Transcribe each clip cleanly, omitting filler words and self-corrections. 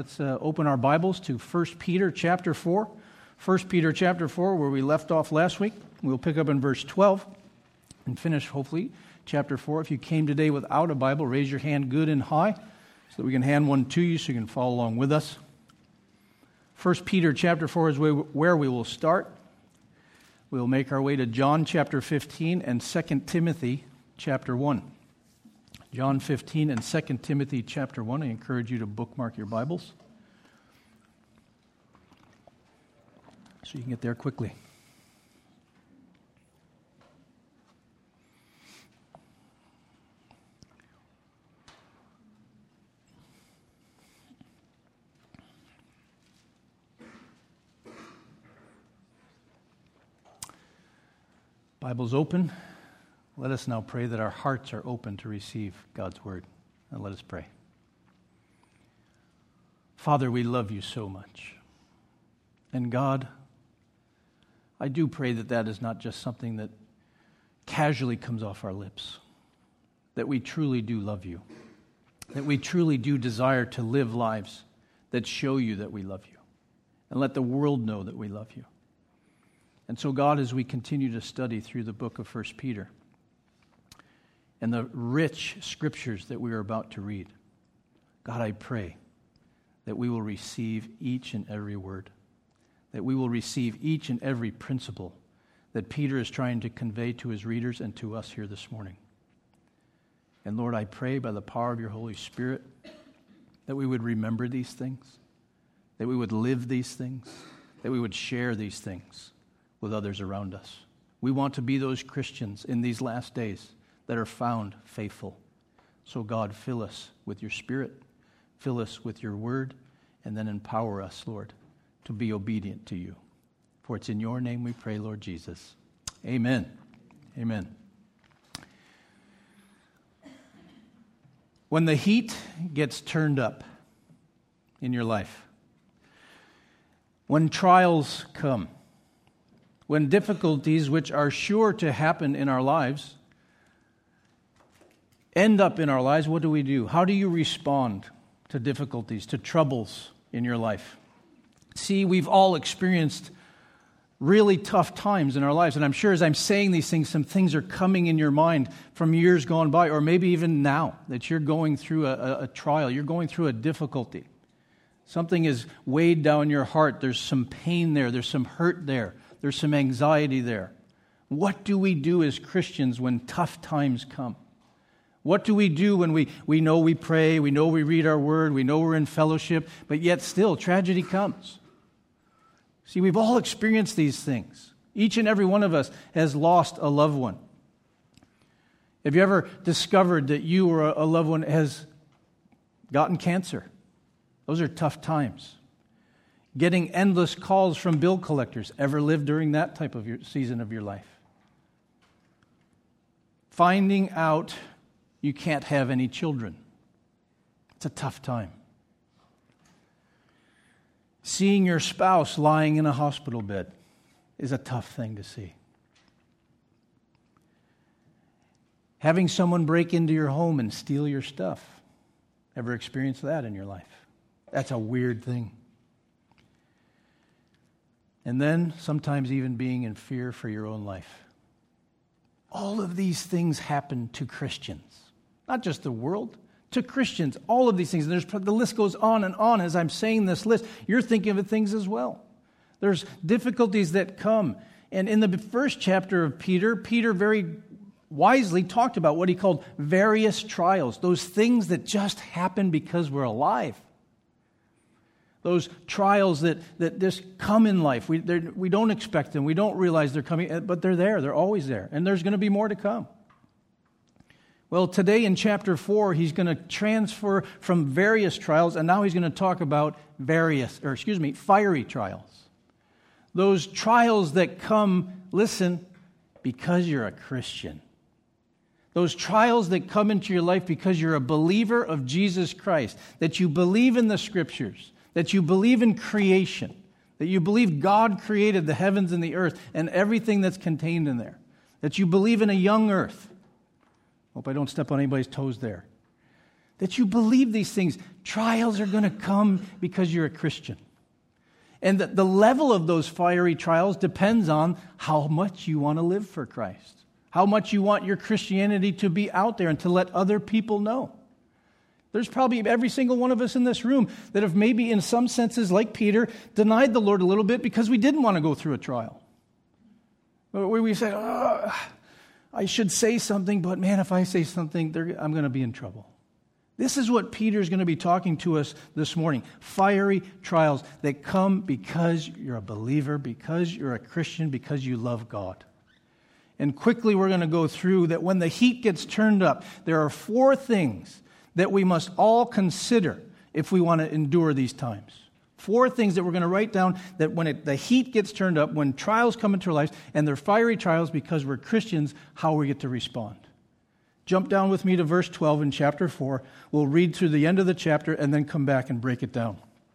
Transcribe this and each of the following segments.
Let's open our Bibles to 1 Peter chapter 4. 1 Peter chapter 4, where we left off last week. We'll pick up in verse 12 and finish, hopefully, chapter 4. If you came today without a Bible, raise your hand good and high so that we can hand one to you so you can follow along with us. 1 Peter chapter 4 is where we will start. We'll make our way to John chapter 15 and 2 Timothy chapter 1. John 15 and 2 Timothy chapter 1. I encourage you to bookmark your Bibles so you can get there quickly. Bible's open. Let us now pray that our hearts are open to receive God's word. And let us pray. Father, we love you so much. And God, I do pray that that is not just something that casually comes off our lips, that we truly do love you, that we truly do desire to live lives that show you that we love you, and let the world know that we love you. And so, God, as we continue to study through the book of 1 Peter and the rich scriptures that we are about to read, God, I pray that we will receive each and every word, that we will receive each and every principle that Peter is trying to convey to his readers and to us here this morning. And Lord, I pray by the power of your Holy Spirit that we would remember these things, that we would live these things, that we would share these things with others around us. We want to be those Christians in these last days that are found faithful. So God, fill us with your Spirit, fill us with your word, and then empower us, Lord, to be obedient to you. For it's in your name we pray, Lord Jesus. Amen. Amen. When the heat gets turned up in your life, when trials come, when difficulties, which are sure to happen in our lives, end up in our lives, what do? How do you respond to difficulties, to troubles in your life? See, we've all experienced really tough times in our lives, and I'm sure as I'm saying these things, some things are coming in your mind from years gone by, or maybe even now, that you're going through a trial, you're going through a difficulty. Something is weighed down your heart, there's some pain there, there's some hurt there. There's some anxiety there. What do we do as Christians when tough times come? What do we do when we know we pray, we know we read our word, we know we're in fellowship, but yet still tragedy comes? See, we've all experienced these things. Each and every one of us has lost a loved one. Have you ever discovered that you or a loved one has gotten cancer? Those are tough times. Getting endless calls from bill collectors. Ever lived during that type of season of your life? Finding out you can't have any children. It's a tough time. Seeing your spouse lying in a hospital bed is a tough thing to see. Having someone break into your home and steal your stuff. Ever experienced that in your life? That's a weird thing. And then sometimes even being in fear for your own life. All of these things happen to Christians. Not just the world, to Christians. All of these things. And the list goes on and on as I'm saying this list. You're thinking of things as well. There's difficulties that come. And in the first chapter of Peter very wisely talked about what he called various trials. Those things that just happen because we're alive. Those trials that just come in life. We don't expect them. We don't realize they're coming, but they're there. They're always there. And there's going to be more to come. Well, today in chapter 4, he's going to transfer from various trials, and now he's going to talk about fiery trials. Those trials that come, listen, because you're a Christian. Those trials that come into your life because you're a believer of Jesus Christ, that you believe in the Scriptures, that you believe in creation, that you believe God created the heavens and the earth and everything that's contained in there, that you believe in a young earth. Hope I don't step on anybody's toes there. that you believe these things. Trials are going to come because you're a Christian. And the level of those fiery trials depends on how much you want to live for Christ, how much you want your Christianity to be out there and to let other people know. There's probably every single one of us in this room that have maybe in some senses, like Peter, denied the Lord a little bit because we didn't want to go through a trial. Where we said, I should say something, but man, if I say something, I'm going to be in trouble. This is what Peter's going to be talking to us this morning. Fiery trials that come because you're a believer, because you're a Christian, because you love God. And quickly we're going to go through that when the heat gets turned up, there are 4 things that we must all consider if we want to endure these times. 4 things that we're going to write down that when the heat gets turned up, when trials come into our lives, and they're fiery trials because we're Christians, how we get to respond. Jump down with me to verse 12 in chapter 4. We'll read through the end of the chapter and then come back and break it down.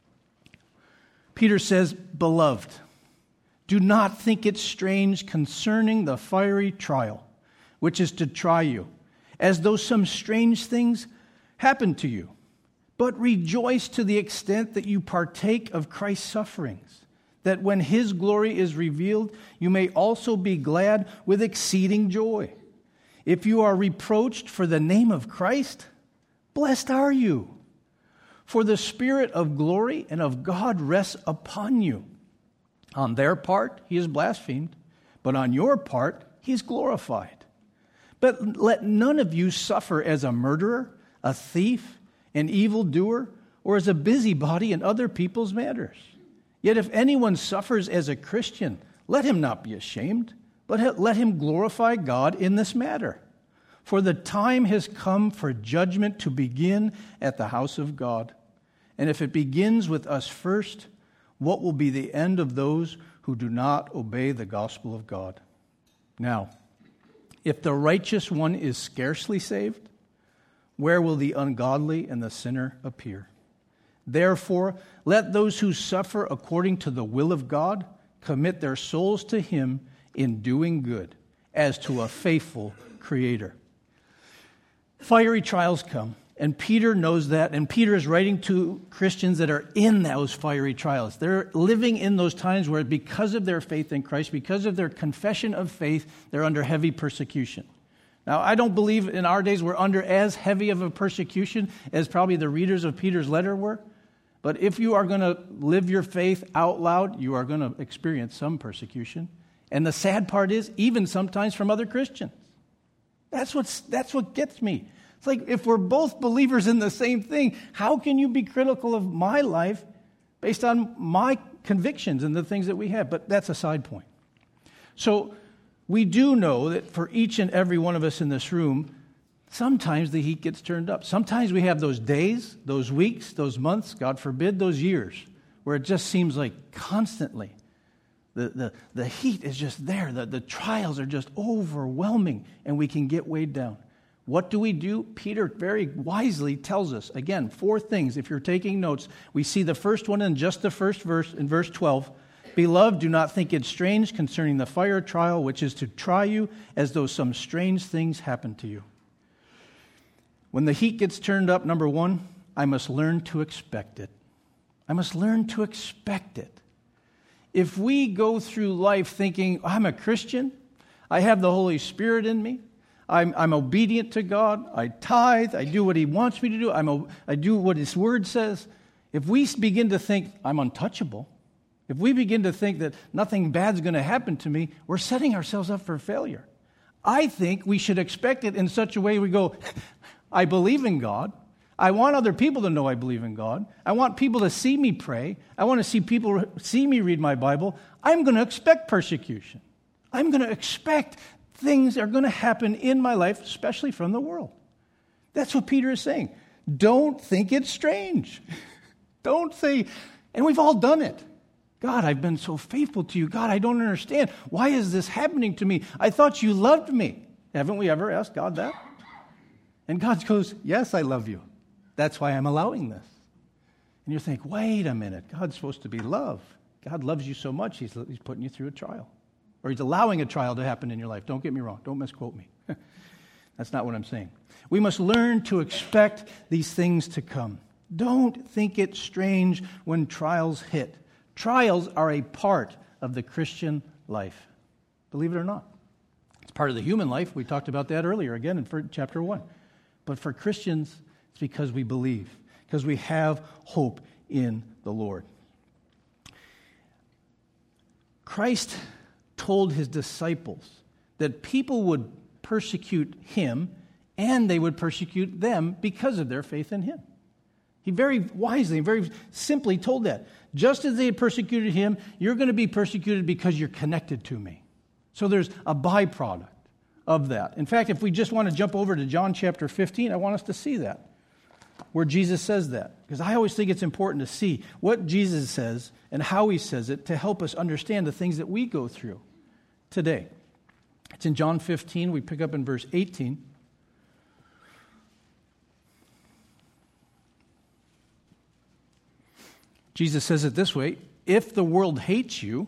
Peter says, "Beloved, do not think it strange concerning the fiery trial, which is to try you, as though some strange things happened to you. But rejoice to the extent that you partake of Christ's sufferings, that when his glory is revealed, you may also be glad with exceeding joy. If you are reproached for the name of Christ, blessed are you. For the Spirit of glory and of God rests upon you. On their part, he is blasphemed, but on your part, he is glorified. But let none of you suffer as a murderer, a thief, an evildoer, or as a busybody in other people's matters. Yet if anyone suffers as a Christian, let him not be ashamed, but let him glorify God in this matter. For the time has come for judgment to begin at the house of God. And if it begins with us first, what will be the end of those who do not obey the gospel of God? Now, if the righteous one is scarcely saved, where will the ungodly and the sinner appear? Therefore, let those who suffer according to the will of God commit their souls to him in doing good, as to a faithful Creator." Fiery trials come, and Peter knows that, and Peter is writing to Christians that are in those fiery trials. They're living in those times where because of their faith in Christ, because of their confession of faith, they're under heavy persecution. Now, I don't believe in our days we're under as heavy of a persecution as probably the readers of Peter's letter were. But if you are going to live your faith out loud, you are going to experience some persecution. And the sad part is, even sometimes from other Christians. That's what gets me. It's like, if we're both believers in the same thing, how can you be critical of my life based on my convictions and the things that we have? But that's a side point. So we do know that for each and every one of us in this room, sometimes the heat gets turned up. Sometimes we have those days, those weeks, those months, God forbid, those years, where it just seems like constantly the heat is just there. The trials are just overwhelming, and we can get weighed down. What do? Peter very wisely tells us, again, 4 things. If you're taking notes, we see the first one in just the first verse, in verse 12. "Beloved, do not think it strange concerning the fire trial, which is to try you, as though some strange things happened to you." When the heat gets turned up, number 1, I must learn to expect it. I must learn to expect it. If we go through life thinking, I'm a Christian, I have the Holy Spirit in me, I'm obedient to God, I tithe, I do what he wants me to do, I do what his word says. If we begin to think I'm untouchable, if we begin to think that nothing bad's going to happen to me, we're setting ourselves up for failure. I think we should expect it in such a way we go, I believe in God. I want other people to know I believe in God. I want people to see me pray. I want to see people see me read my Bible. I'm going to expect persecution. I'm going to expect things are going to happen in my life, especially from the world. That's what Peter is saying. Don't think it's strange. Don't say, and we've all done it. God, I've been so faithful to you. God, I don't understand. Why is this happening to me? I thought you loved me. Haven't we ever asked God that? And God goes, yes, I love you. That's why I'm allowing this. And you think, wait a minute, God's supposed to be love. God loves you so much, he's putting you through a trial. Or he's allowing a trial to happen in your life. Don't get me wrong. Don't misquote me. That's not what I'm saying. We must learn to expect these things to come. Don't think it strange when trials hit. Trials are a part of the Christian life. Believe it or not. It's part of the human life. We talked about that earlier, again in chapter 1. But for Christians, it's because we believe, because we have hope in the Lord. Christ told his disciples that people would persecute him and they would persecute them because of their faith in him. He very wisely, very simply told that. Just as they had persecuted him, you're going to be persecuted because you're connected to me. So there's a byproduct of that. In fact, if we just want to jump over to John chapter 15, I want us to see that, where Jesus says that. Because I always think it's important to see what Jesus says and how he says it to help us understand the things that we go through today. It's in John 15. We pick up in verse 18. Jesus says it this way, if the world hates you,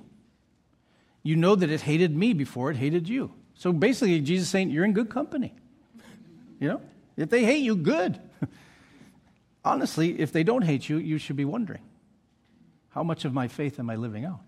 you know that it hated me before it hated you. So basically, Jesus is saying, you're in good company. You know, if they hate you, good. Honestly, if they don't hate you, you should be wondering, how much of my faith am I living out?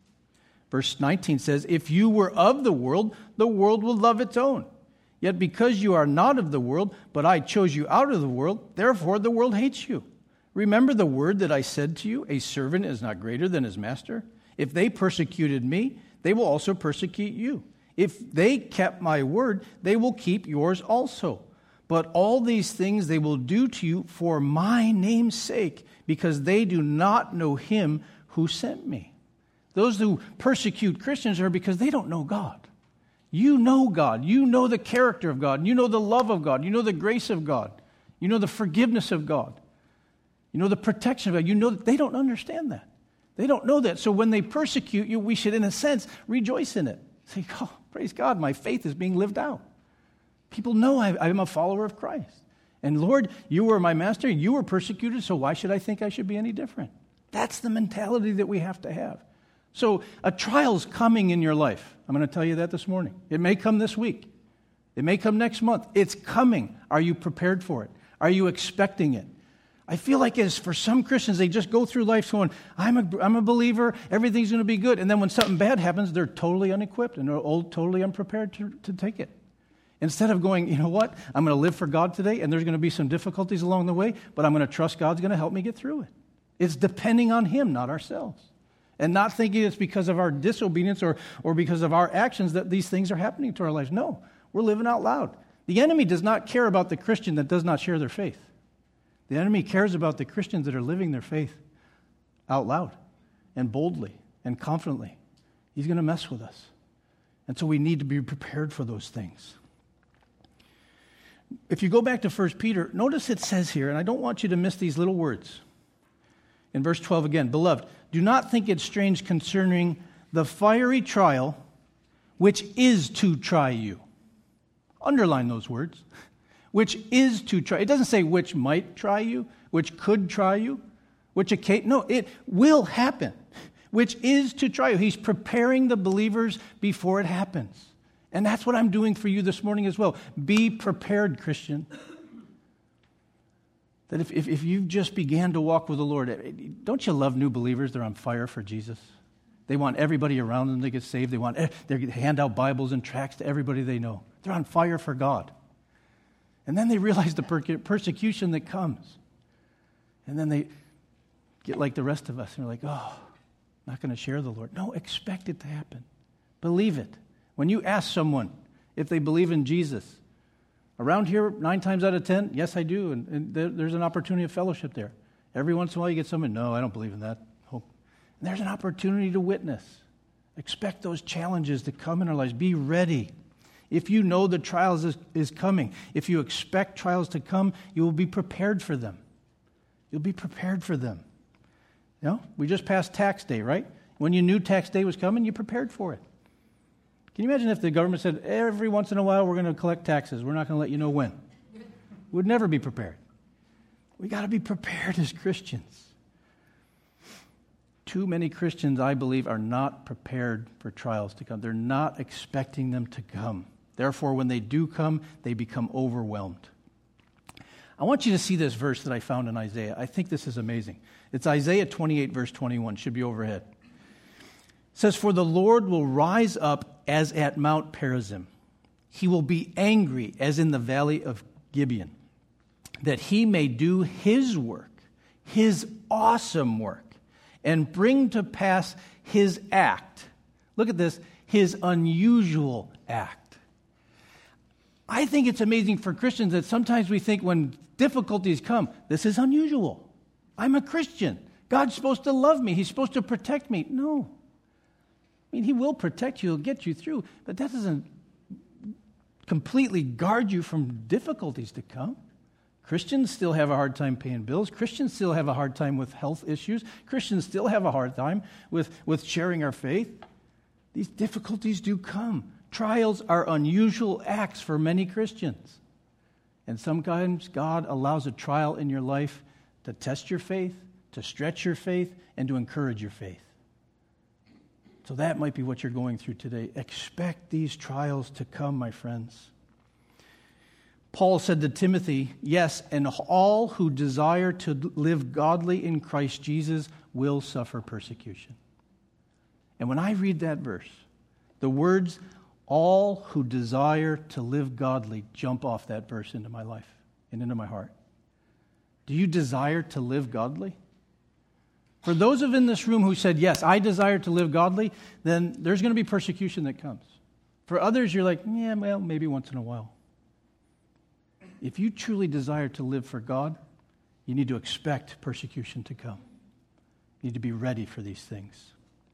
Verse 19 says, if you were of the world would love its own. Yet because you are not of the world, but I chose you out of the world, therefore the world hates you. Remember the word that I said to you, a servant is not greater than his master. If they persecuted me, they will also persecute you. If they kept my word, they will keep yours also. But all these things they will do to you for my name's sake, because they do not know him who sent me. Those who persecute Christians are because they don't know God. You know God. You know the character of God. You know the love of God. You know the grace of God. You know the forgiveness of God. You know the protection of God. You know that they don't understand that. They don't know that. So when they persecute you, we should, in a sense, rejoice in it. Say, oh, praise God, my faith is being lived out. People know I'm a follower of Christ. And Lord, you were my master. You were persecuted, so why should I think I should be any different? That's the mentality that we have to have. So a trial's coming in your life. I'm going to tell you that this morning. It may come this week. It may come next month. It's coming. Are you prepared for it? Are you expecting it? I feel like as for some Christians, they just go through life going, I'm a believer, everything's going to be good. And then when something bad happens, they're totally unequipped and they're totally unprepared to take it. Instead of going, you know what, I'm going to live for God today, and there's going to be some difficulties along the way, but I'm going to trust God's going to help me get through it. It's depending on him, not ourselves. And not thinking it's because of our disobedience or because of our actions that these things are happening to our lives. No, we're living out loud. The enemy does not care about the Christian that does not share their faith. The enemy cares about the Christians that are living their faith out loud and boldly and confidently. He's going to mess with us. And so we need to be prepared for those things. If you go back to 1 Peter, notice it says here, and I don't want you to miss these little words. In verse 12 again, beloved, do not think it strange concerning the fiery trial which is to try you. Underline those words. Which is to try. It doesn't say which might try you, which could try you, which no, it will happen. Which is to try you. He's preparing the believers before it happens. And that's what I'm doing for you this morning as well. Be prepared, Christian. That if you just began to walk with the Lord, don't you love new believers? They're on fire for Jesus. They want everybody around them to get saved. They hand out Bibles and tracts to everybody they know. They're on fire for God. And then they realize the persecution that comes. And then they get like the rest of us. And they're like, oh, I'm not going to share the Lord. No, expect it to happen. Believe it. When you ask someone if they believe in Jesus, around here, 9 times out of 10, yes, I do. And there's an opportunity of fellowship there. Every once in a while you get someone, no, I don't believe in that. And there's an opportunity to witness. Expect those challenges to come in our lives. Be ready. If you know the trials is coming, if you expect trials to come, you will be prepared for them. You'll be prepared for them. You know, we just passed tax day, right? When you knew tax day was coming, you prepared for it. Can you imagine if the government said, every once in a while we're going to collect taxes, we're not going to let you know when? We'd never be prepared. We got to be prepared as Christians. Too many Christians, I believe, are not prepared for trials to come. They're not expecting them to come. Therefore, when they do come, they become overwhelmed. I want you to see this verse that I found in Isaiah. I think this is amazing. It's Isaiah 28, verse 21. Should be overhead. It says, "For the Lord will rise up as at Mount Perazim. He will be angry as in the valley of Gibeon, that he may do his work, his awesome work, and bring to pass his act." Look at this, his unusual act. I think it's amazing for Christians that sometimes we think when difficulties come, this is unusual. I'm a Christian. God's supposed to love me. He's supposed to protect me. No. I mean, he will protect you. He'll get you through. But that doesn't completely guard you from difficulties to come. Christians still have a hard time paying bills. Christians still have a hard time with health issues. Christians still have a hard time with sharing our faith. These difficulties do come. Trials are unusual acts for many Christians. And sometimes God allows a trial in your life to test your faith, to stretch your faith, and to encourage your faith. So that might be what you're going through today. Expect these trials to come, my friends. Paul said to Timothy, "Yes, and all who desire to live godly in Christ Jesus will suffer persecution." And when I read that verse, the words, "all who desire to live godly," jump off that verse into my life and into my heart. Do you desire to live godly? For those of in this room who said, "Yes, I desire to live godly," then there's going to be persecution that comes. For others, you're like, "Yeah, well, maybe once in a while." If you truly desire to live for God, you need to expect persecution to come. You need to be ready for these things.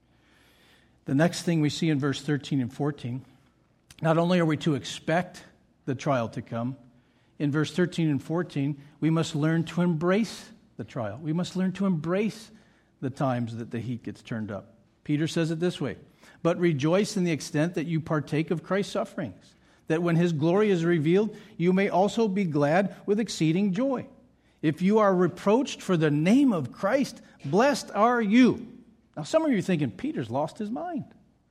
The next thing we see in verse 13 and 14, not only are we to expect the trial to come, in verse 13 and 14, we must learn to embrace the trial. We must learn to embrace the times that the heat gets turned up. Peter says it this way, "But rejoice in the extent that you partake of Christ's sufferings, that when his glory is revealed, you may also be glad with exceeding joy. If you are reproached for the name of Christ, blessed are you." Now, some of you are thinking, Peter's lost his mind.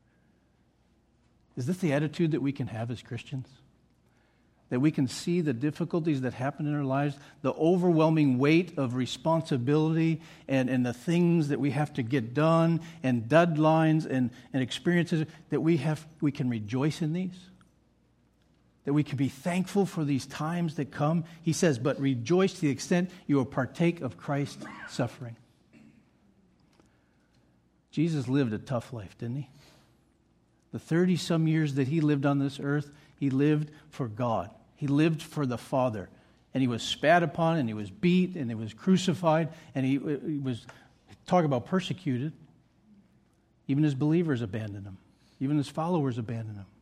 Is this the attitude that we can have as Christians? That we can see the difficulties that happen in our lives, the overwhelming weight of responsibility and the things that we have to get done and deadlines and experiences, that we can rejoice in these? That we can be thankful for these times that come? He says, "But rejoice to the extent you will partake of Christ's suffering." Jesus lived a tough life, didn't he? The 30-some years that he lived on this earth, he lived for God. He lived for the Father. And he was spat upon, and he was beat, and he was crucified, and he was, talk about persecuted. Even his believers abandoned him. Even his followers abandoned him.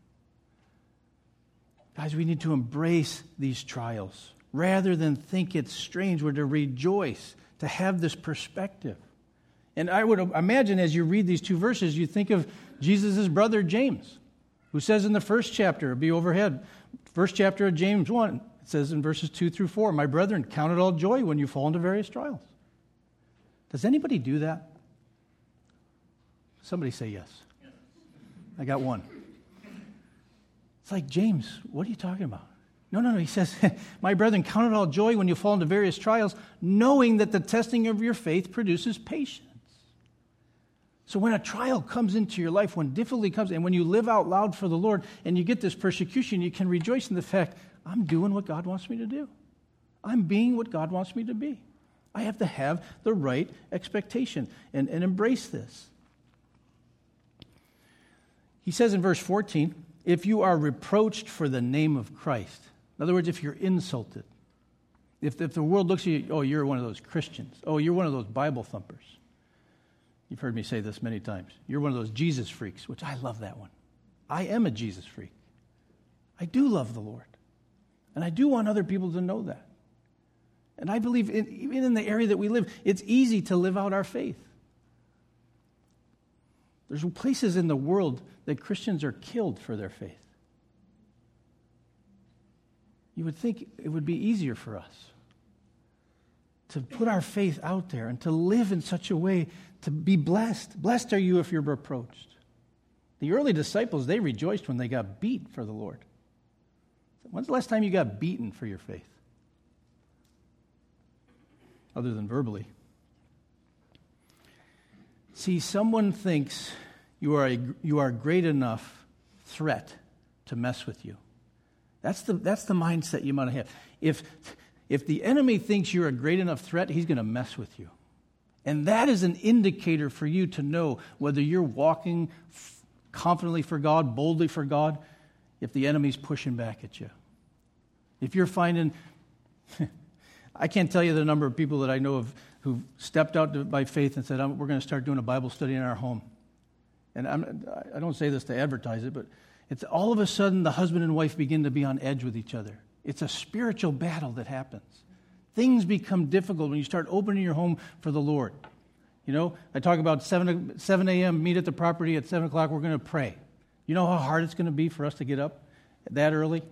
Guys, we need to embrace these trials. Rather than think it's strange, we're to rejoice, to have this perspective. And I would imagine as you read these two verses, you think of Jesus' brother James, who says in the first chapter, it'll be overhead, first chapter of James 1, it says in verses 2 through 4, "My brethren, count it all joy when you fall into various trials." Does anybody do that? Somebody say yes. I got one. It's like, James, what are you talking about? No. He says, "My brethren, count it all joy when you fall into various trials, knowing that the testing of your faith produces patience." So when a trial comes into your life, when difficulty comes, and when you live out loud for the Lord and you get this persecution, you can rejoice in the fact, I'm doing what God wants me to do. I'm being what God wants me to be. I have to have the right expectation and embrace this. He says in verse 14, "If you are reproached for the name of Christ," in other words, if you're insulted, if the world looks at you, "Oh, you're one of those Christians. Oh, you're one of those Bible thumpers." You've heard me say this many times. You're one of those Jesus freaks, which I love that one. I am a Jesus freak. I do love the Lord. And I do want other people to know that. And I believe, even in the area that we live, it's easy to live out our faith. There's places in the world that Christians are killed for their faith. You would think it would be easier for us to put our faith out there and to live in such a way to be blessed. Blessed are you if you're reproached. The early disciples, they rejoiced when they got beat for the Lord. When's the last time you got beaten for your faith? Other than verbally. See, someone thinks you are a great enough threat to mess with you. That's the mindset you might have. If the enemy thinks you're a great enough threat, he's going to mess with you. And that is an indicator for you to know whether you're walking confidently for God, boldly for God, if the enemy's pushing back at you. If you're finding, I can't tell you the number of people that I know of who've stepped out by faith and said, we're going to start doing a Bible study in our home. And I don't say this to advertise it, but it's all of a sudden the husband and wife begin to be on edge with each other. It's a spiritual battle that happens. Things become difficult when you start opening your home for the Lord. You know, I talk about 7 a.m., meet at the property at 7 o'clock, we're going to pray. You know how hard it's going to be for us to get up that early?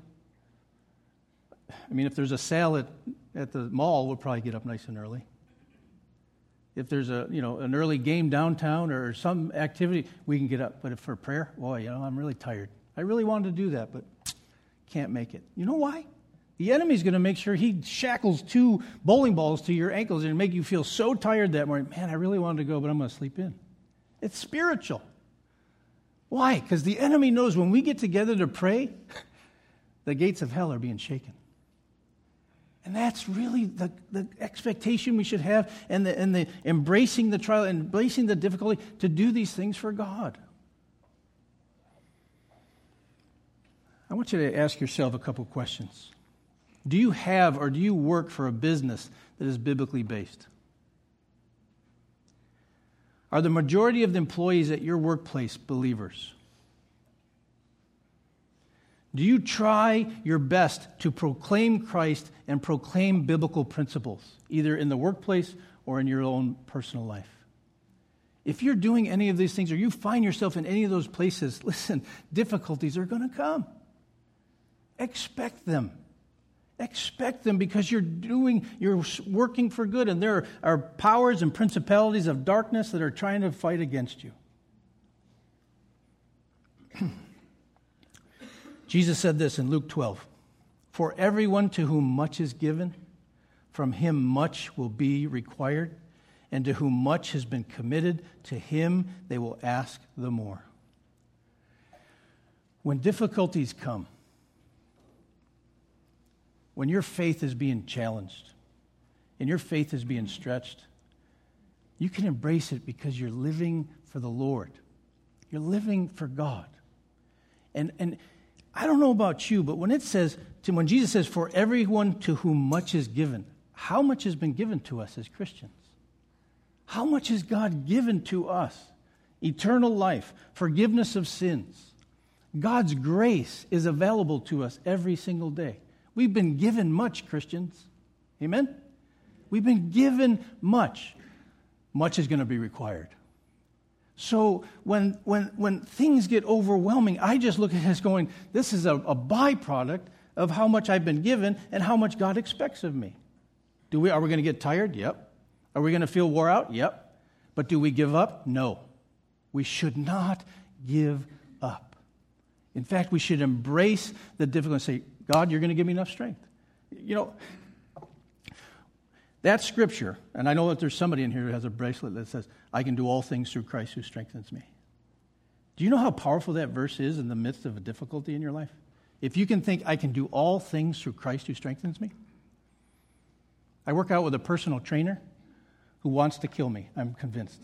I mean, if there's a sale at the mall, we'll probably get up nice and early. If there's an early game downtown or some activity, we can get up. But if for prayer, boy, I'm really tired. I really wanted to do that, but can't make it. You know why? The enemy's going to make sure he shackles 2 bowling balls to your ankles and make you feel so tired that morning. Man, I really wanted to go, but I'm going to sleep in. It's spiritual. Why? Because the enemy knows when we get together to pray, the gates of hell are being shaken. And that's really the expectation we should have, and the embracing the trial, embracing the difficulty to do these things for God. I want you to ask yourself a couple questions. Do you have or do you work for a business that is biblically based? Are the majority of the employees at your workplace believers? Do you try your best to proclaim Christ and proclaim biblical principles, either in the workplace or in your own personal life? If you're doing any of these things or you find yourself in any of those places, listen, difficulties are going to come. Expect them. Expect them because you're working for good, and there are powers and principalities of darkness that are trying to fight against you. Jesus said this in Luke 12, "For everyone to whom much is given, from him much will be required, and to whom much has been committed, to him they will ask the more." When difficulties come, when your faith is being challenged and your faith is being stretched, you can embrace it because you're living for the Lord. You're living for God. And I don't know about you, but when Jesus says, "For everyone to whom much is given," how much has been given to us as Christians? How much has God given to us? Eternal life, forgiveness of sins. God's grace is available to us every single day. We've been given much, Christians. Amen? We've been given much. Much is going to be required. So when things get overwhelming, I just look at it as going, this is a byproduct of how much I've been given and how much God expects of me. Are we going to get tired? Yep. Are we going to feel wore out? Yep. But do we give up? No. We should not give up. In fact, we should embrace the difficulty and say, God, you're going to give me enough strength. You know, that scripture, and I know that there's somebody in here who has a bracelet that says, I can do all things through Christ who strengthens me. Do you know how powerful that verse is in the midst of a difficulty in your life? If you can think, I can do all things through Christ who strengthens me. I work out with a personal trainer who wants to kill me, I'm convinced.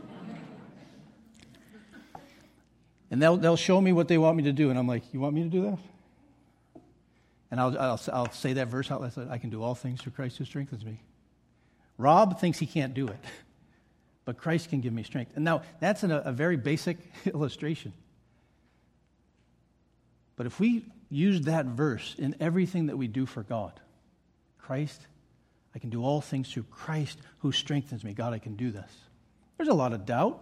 And they'll show me what they want me to do, and I'm like, you want me to do that? And I'll say that verse out loud. I can do all things through Christ who strengthens me. Rob thinks he can't do it, but Christ can give me strength. And now, that's a very basic illustration. But if we use that verse in everything that we do for God, Christ, I can do all things through Christ who strengthens me. God, I can do this. There's a lot of doubt.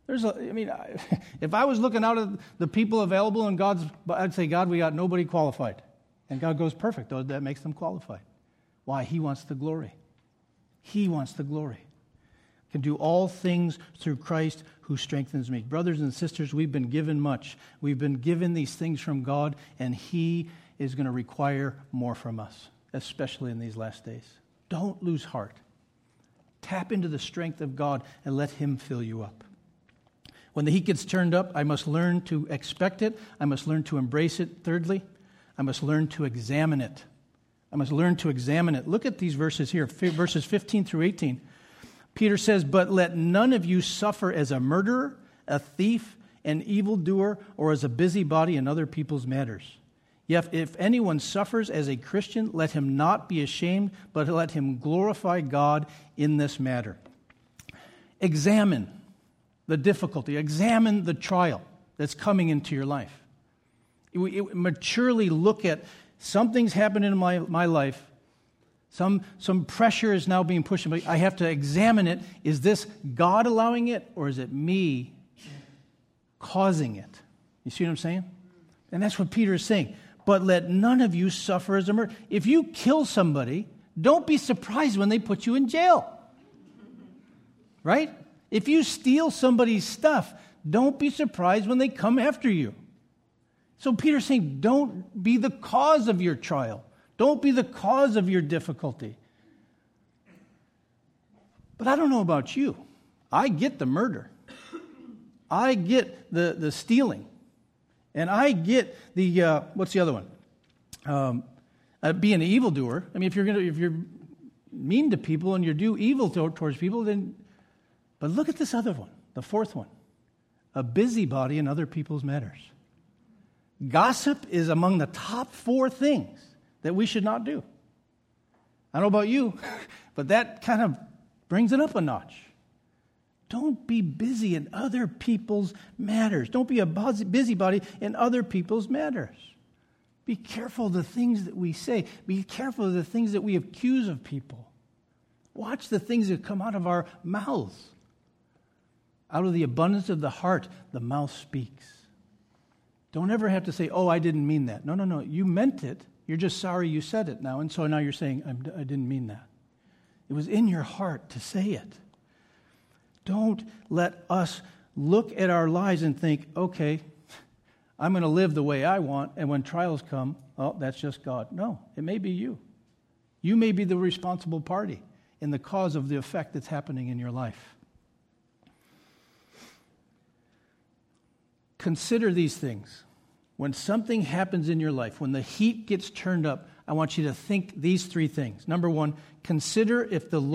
If I was looking out at the people available in God's, I'd say, God, we got nobody qualified. And God goes, perfect. That makes them qualified. Why? He wants the glory. He wants the glory. Can do all things through Christ who strengthens me. Brothers and sisters, we've been given much. We've been given these things from God, and He is going to require more from us, especially in these last days. Don't lose heart. Tap into the strength of God and let Him fill you up. When the heat gets turned up, I must learn to expect it. I must learn to embrace it. Thirdly, I must learn to examine it. I must learn to examine it. Look at these verses here, verses 15 through 18. Peter says, "But let none of you suffer as a murderer, a thief, an evildoer, or as a busybody in other people's matters. Yet if anyone suffers as a Christian, let him not be ashamed, but let him glorify God in this matter." Examine the difficulty. Examine the trial that's coming into your life. Maturely look at something's happened in my life. Some pressure is now being pushed. I have to examine it. Is this God allowing it, or is it me causing it? You see what I'm saying? And that's what Peter is saying. But let none of you suffer as a murderer. If you kill somebody, don't be surprised when they put you in jail. Right? If you steal somebody's stuff, don't be surprised when they come after you. So Peter's saying, don't be the cause of your trial. Don't be the cause of your difficulty. But I don't know about you. I get the murder. I get the stealing. And I get the, what's the other one? Being an evildoer. I mean, if you're mean to people and you do evil towards people, then... But look at this other one, the fourth one. A busybody in other people's matters. Gossip is among the top 4 things that we should not do. I don't know about you, but that kind of brings it up a notch. Don't be busy in other people's matters. Don't be a busybody in other people's matters. Be careful of the things that we say. Be careful of the things that we accuse of people. Watch the things that come out of our mouths. Out of the abundance of the heart, the mouth speaks. Don't ever have to say, "Oh, I didn't mean that." No. You meant it. You're just sorry you said it now. And so now you're saying, I didn't mean that. It was in your heart to say it. Don't let us look at our lives and think, okay, I'm going to live the way I want, and when trials come, oh, that's just God. No, it may be you. You may be the responsible party in the cause of the effect that's happening in your life. Consider these things. When something happens in your life, when the heat gets turned up, I want you to think these 3 things. Number 1, consider if this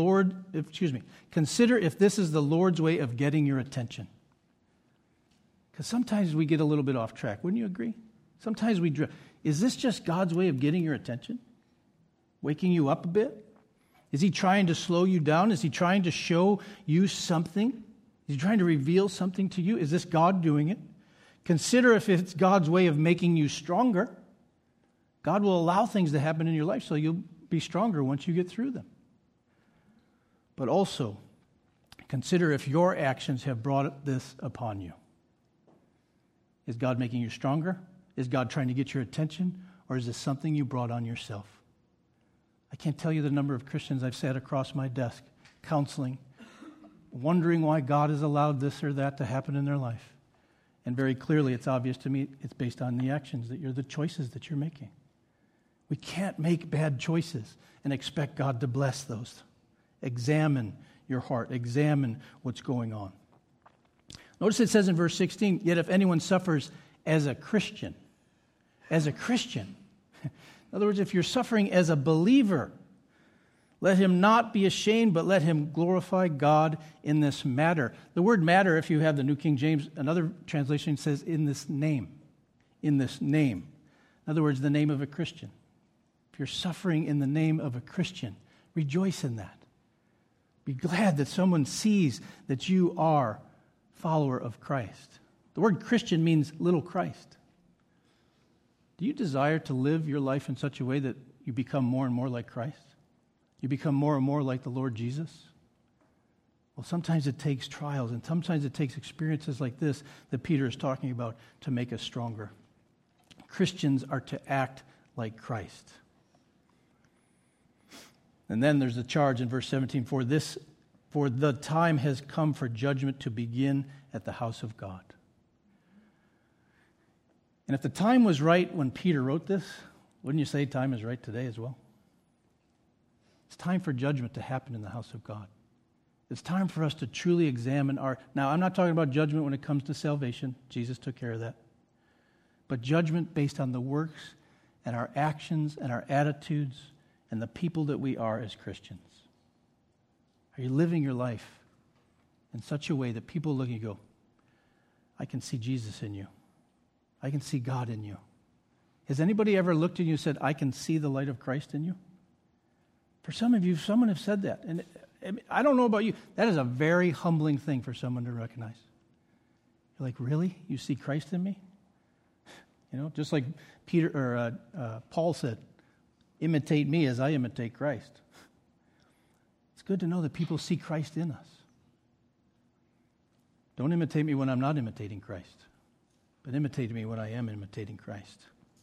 is the Lord's way of getting your attention. Because sometimes we get a little bit off track. Wouldn't you agree? Sometimes we drift. Is this just God's way of getting your attention? Waking you up a bit? Is He trying to slow you down? Is He trying to show you something? Is He trying to reveal something to you? Is this God doing it? Consider if it's God's way of making you stronger. God will allow things to happen in your life so you'll be stronger once you get through them. But also, consider if your actions have brought this upon you. Is God making you stronger? Is God trying to get your attention? Or is this something you brought on yourself? I can't tell you the number of Christians I've sat across my desk counseling, wondering why God has allowed this or that to happen in their life. And very clearly, it's obvious to me, it's based on the actions, the choices that you're making. We can't make bad choices and expect God to bless those. Examine your heart. Examine what's going on. Notice it says in verse 16, yet if anyone suffers as a Christian, in other words, if you're suffering as a believer, let him not be ashamed, but let him glorify God in this matter. The word matter, if you have the New King James, another translation says in this name. In this name. In other words, the name of a Christian. If you're suffering in the name of a Christian, rejoice in that. Be glad that someone sees that you are a follower of Christ. The word Christian means little Christ. Do you desire to live your life in such a way that you become more and more like Christ? You become more and more like the Lord Jesus? Well, sometimes it takes trials, and sometimes it takes experiences like this that Peter is talking about to make us stronger. Christians are to act like Christ. And then there's a charge in verse 17, for the time has come for judgment to begin at the house of God. And if the time was right when Peter wrote this, Wouldn't you say time is right today as well? It's time for judgment to happen in the house of God. It's time for us to truly examine our... Now, I'm not talking about judgment when it comes to salvation. Jesus took care of that. But judgment based on the works and our actions and our attitudes and the people that we are as Christians. Are you living your life in such a way that people look and go, I can see Jesus in you. I can see God in you. Has anybody ever looked at you and said, I can see the light of Christ in you? For some of you, someone have said that. And I don't know about you. That is a very humbling thing for someone to recognize. You're like, really? You see Christ in me? You know, just like Paul said, imitate me as I imitate Christ. It's good to know that people see Christ in us. Don't imitate me when I'm not imitating Christ, but imitate me when I am imitating Christ.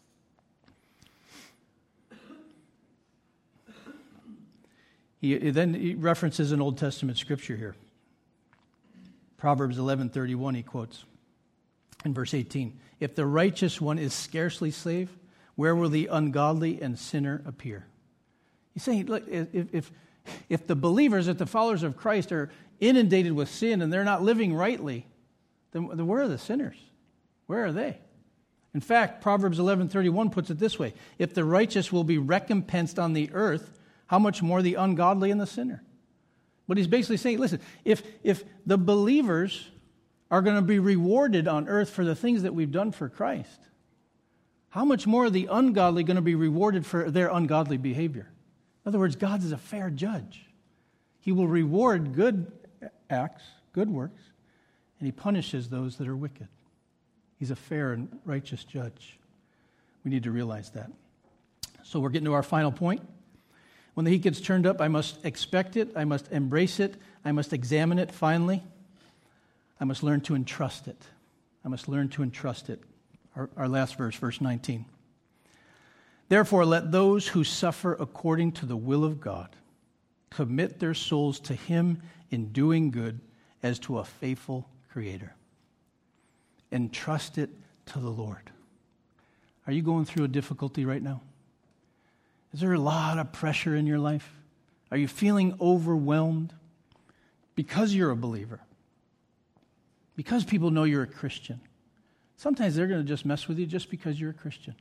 He references an Old Testament scripture here. Proverbs 11:31 he quotes in verse 18. If the righteous one is scarcely saved, where will the ungodly and sinner appear? He's saying, look, if the believers, if the followers of Christ are inundated with sin and they're not living rightly, then where are the sinners? Where are they? In fact, Proverbs 11:31 puts it this way. If the righteous will be recompensed on the earth, how much more the ungodly and the sinner? But he's basically saying, listen, if the believers are going to be rewarded on earth for the things that we've done for Christ, how much more are the ungodly going to be rewarded for their ungodly behavior? In other words, God is a fair judge. He will reward good acts, good works, and he punishes those that are wicked. He's a fair and righteous judge. We need to realize that. So we're getting to our final point. When the heat gets turned up, I must expect it. I must embrace it. I must examine it finally. I must learn to entrust it. I must learn to entrust it. Our last verse, verse 19. Therefore, let those who suffer according to the will of God commit their souls to him in doing good as to a faithful Creator. Entrust it to the Lord. Are you going through a difficulty right now? Is there a lot of pressure in your life? Are you feeling overwhelmed because you're a believer? Because people know you're a Christian? Sometimes they're going to just mess with you just because you're a Christian.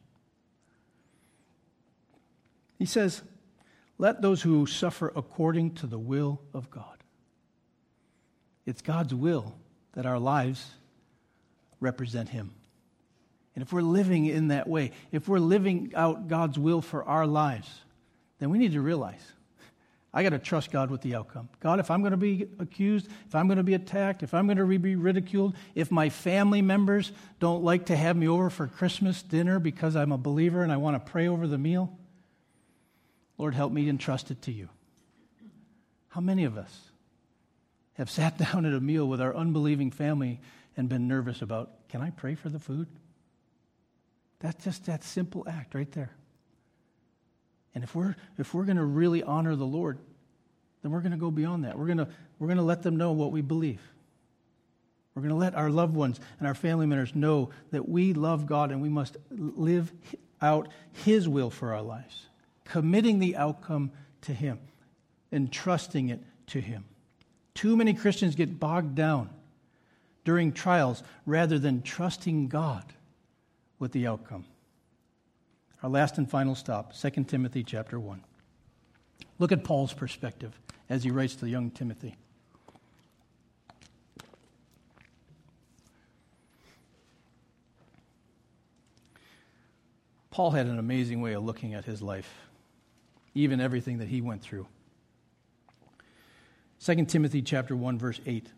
He says, let those who suffer according to the will of God. It's God's will that our lives represent him. And if we're living in that way, if we're living out God's will for our lives, then we need to realize, I got to trust God with the outcome. God, if I'm going to be accused, if I'm going to be attacked, if I'm going to be ridiculed, if my family members don't like to have me over for Christmas dinner because I'm a believer and I want to pray over the meal, Lord, help me entrust it to you. How many of us have sat down at a meal with our unbelieving family and been nervous about, can I pray for the food? That's just that simple act right there. And if we're going to really honor the Lord, then we're going to go beyond that. We're going to let them know what we believe. We're going to let our loved ones and our family members know that we love God and we must live out his will for our lives, committing the outcome to him and trusting it to him. Too many Christians get bogged down during trials rather than trusting God with the outcome. Our last and final stop, 2 Timothy chapter 1. Look at Paul's perspective as he writes to young Timothy. Paul had an amazing way of looking at his life, even everything that he went through. 2 Timothy chapter 1, verse 8.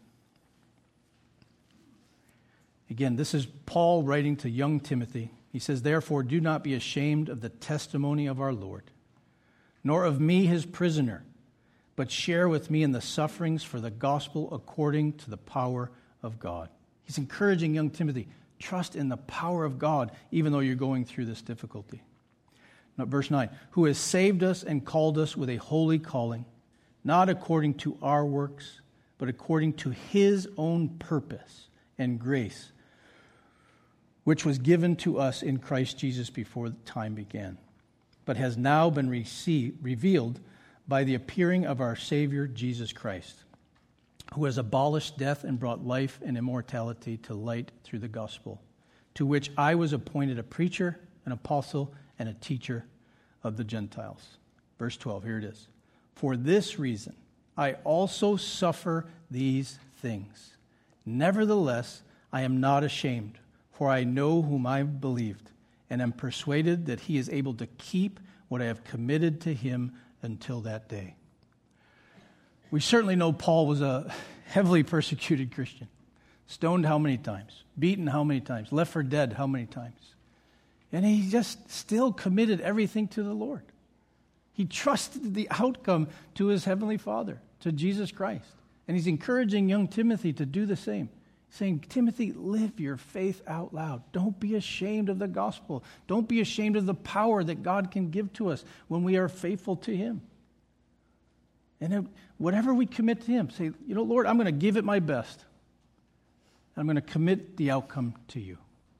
Again, this is Paul writing to young Timothy. He says, therefore, do not be ashamed of the testimony of our Lord, nor of me, his prisoner, but share with me in the sufferings for the gospel according to the power of God. He's encouraging young Timothy, trust in the power of God, even though you're going through this difficulty. Now, verse 9, who has saved us and called us with a holy calling, not according to our works, but according to his own purpose and grace, which was given to us in Christ Jesus before the time began. but has now been revealed by the appearing of our Savior Jesus Christ, who has abolished death and brought life and immortality to light through the gospel, to which I was appointed a preacher, an apostle, and a teacher of the Gentiles. Verse 12, here it is. For this reason, I also suffer these things. Nevertheless, I am not ashamed, for I know whom I have believed, and am persuaded that he is able to keep what I have committed to him until that day. We certainly know Paul was a heavily persecuted Christian. Stoned how many times? Beaten how many times? Left for dead how many times? And he just still committed everything to the Lord. He trusted the outcome to his heavenly Father, to Jesus Christ. And he's encouraging young Timothy to do the same. Saying, Timothy, live your faith out loud. Don't be ashamed of the gospel. Don't be ashamed of the power that God can give to us when we are faithful to him. And whatever we commit to him, say, Lord, I'm going to give it my best. I'm going to commit the outcome to you.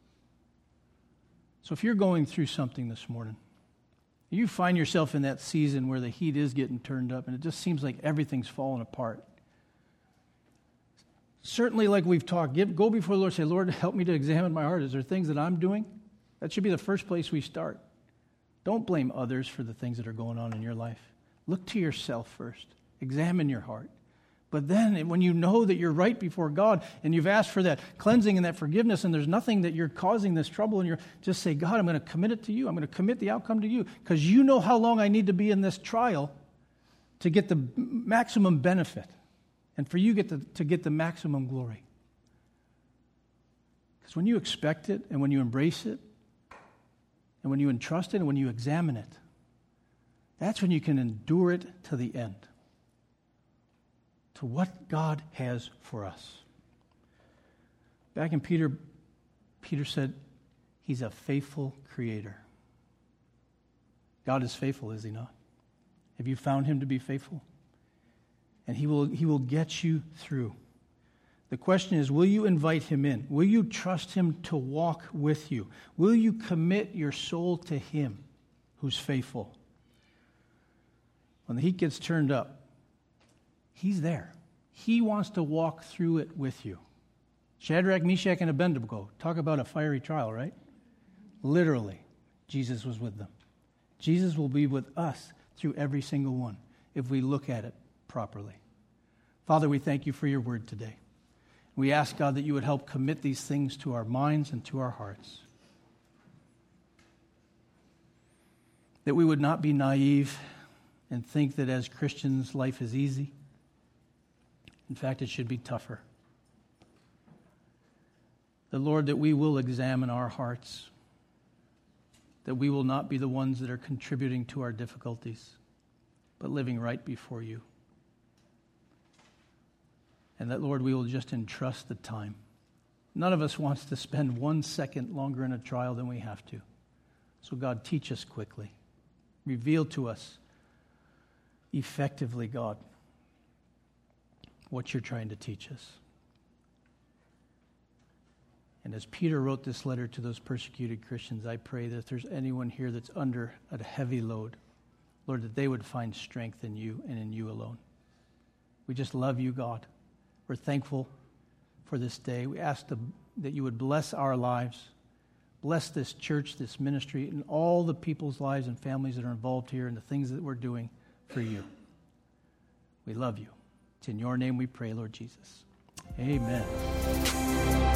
So if you're going through something this morning, you find yourself in that season where the heat is getting turned up and it just seems like everything's falling apart. Certainly, like we've talked, go before the Lord, say, Lord, help me to examine my heart. Is there things that I'm doing? That should be the first place we start. Don't blame others for the things that are going on in your life. Look to yourself first. Examine your heart. But then when you know that you're right before God and you've asked for that cleansing and that forgiveness and there's nothing that you're causing this trouble and you're just say, God, I'm going to commit it to you. I'm going to commit the outcome to you because you know how long I need to be in this trial to get the maximum benefit. And for you to get the maximum glory. Because when you expect it and when you embrace it and when you entrust it and when you examine it, that's when you can endure it to the end. To what God has for us. Back in Peter said, he's a faithful creator. God is faithful, is he not? Have you found him to be faithful? And he will get you through. The question is, will you invite him in? Will you trust him to walk with you? Will you commit your soul to him who's faithful? When the heat gets turned up, he's there. He wants to walk through it with you. Shadrach, Meshach, and Abednego, talk about a fiery trial, right? Literally, Jesus was with them. Jesus will be with us through every single one if we look at it properly. Father, we thank you for your word today. We ask, God, that you would help commit these things to our minds and to our hearts. That we would not be naive and think that as Christians life is easy. In fact, it should be tougher. The Lord, that we will examine our hearts, that we will not be the ones that are contributing to our difficulties, but living right before you. And that, Lord, we will just entrust the time. None of us wants to spend 1 second longer in a trial than we have to. So, God, teach us quickly. Reveal to us effectively, God, what you're trying to teach us. And as Peter wrote this letter to those persecuted Christians, I pray that if there's anyone here that's under a heavy load, Lord, that they would find strength in you and in you alone. We just love you, God. We're thankful for this day. We ask that you would bless our lives, bless this church, this ministry, and all the people's lives and families that are involved here and the things that we're doing for you. We love you. It's in your name we pray, Lord Jesus. Amen.